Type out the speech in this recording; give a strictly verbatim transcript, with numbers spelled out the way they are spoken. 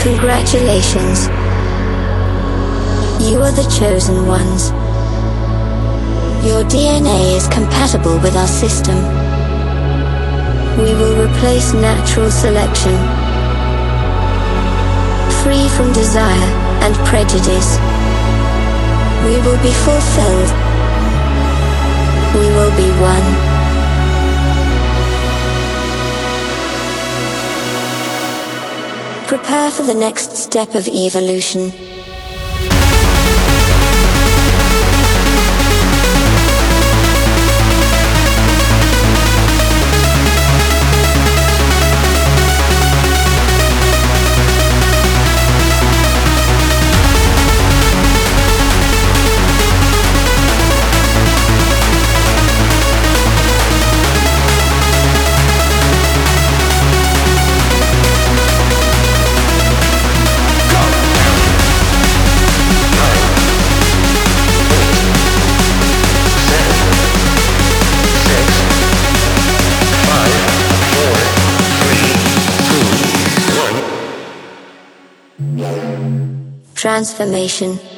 Congratulations. You are the chosen ones. Your D N A is compatible with our system. We will replace natural selection. Free from desire and prejudice. We will be fulfilled. We will be one. Prepare for the next step of evolution. Transformation.